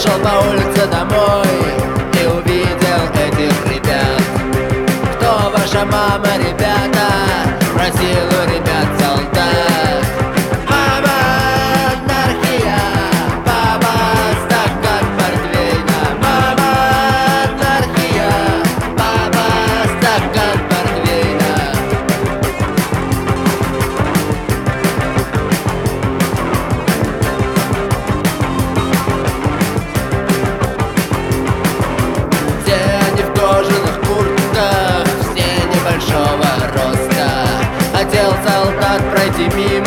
шел по улице домой и увидел этих ребят. Кто ваша мама, ребята? Спросил у ребят солдат. Мама, анархия, папа, стакан портвейна. Мама, анархия, папа, стакан портвейна. Все они в кожаных куртках, все небольшого роста. Хотел солдат пройти мимо,